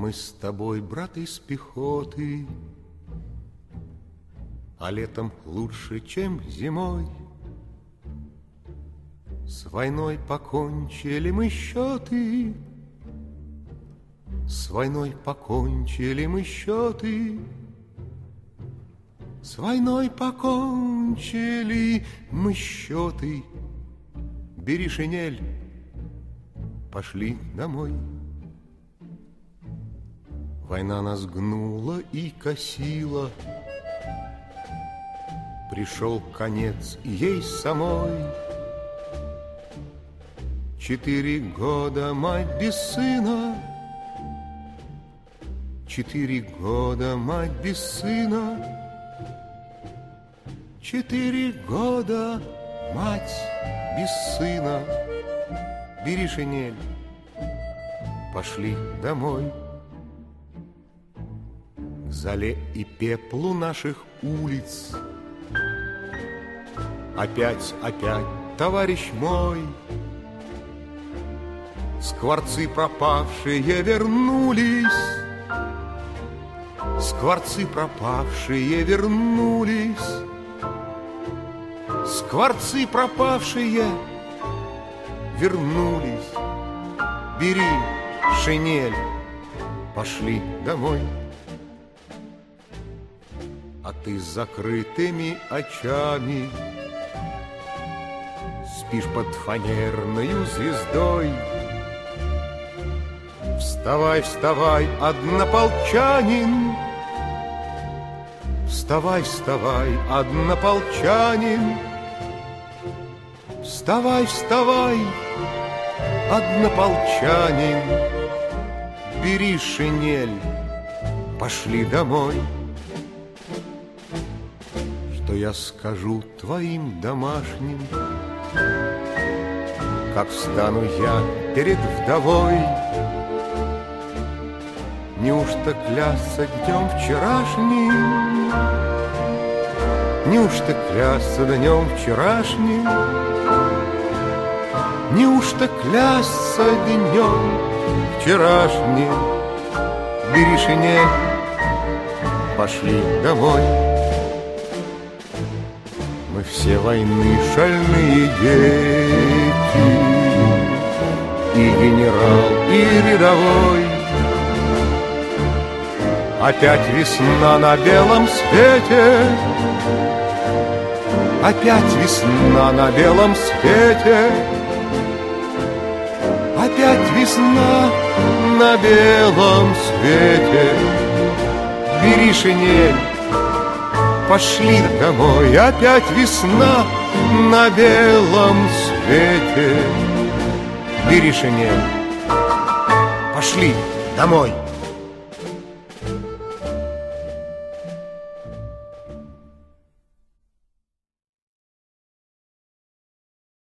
Мы с тобой, брат, из пехоты, а летом лучше, чем зимой. С войной покончили мы счеты, с войной покончили мы счеты, с войной покончили мы счеты. Бери шинель, пошли домой. Война нас гнула и косила, пришел конец ей самой. 4 года мать без сына, 4 года мать без сына, 4 года мать без сына. Бери шинель, пошли домой. К золе и пеплу наших улиц опять, товарищ мой, скворцы пропавшие вернулись, скворцы пропавшие вернулись, скворцы пропавшие вернулись. Бери шинель, пошли домой. А ты с закрытыми очами спишь под фанерною звездой. Вставай, вставай, однополчанин, вставай, вставай, однополчанин, вставай, вставай, однополчанин. Бери шинель, пошли домой. Что я скажу твоим домашним, как встану я перед вдовой? Неужто клясться днем вчерашним? Неужто клясться днем вчерашним? Неужто клясться днем вчерашним? Бери шинель, пошли домой. Мы все войны шальные дети, и генерал, и рядовой. Опять весна на белом свете, опять весна на белом свете, опять весна на белом свете. Бери шинель, пошли домой. Опять весна на белом свете. Бери шинель, пошли домой.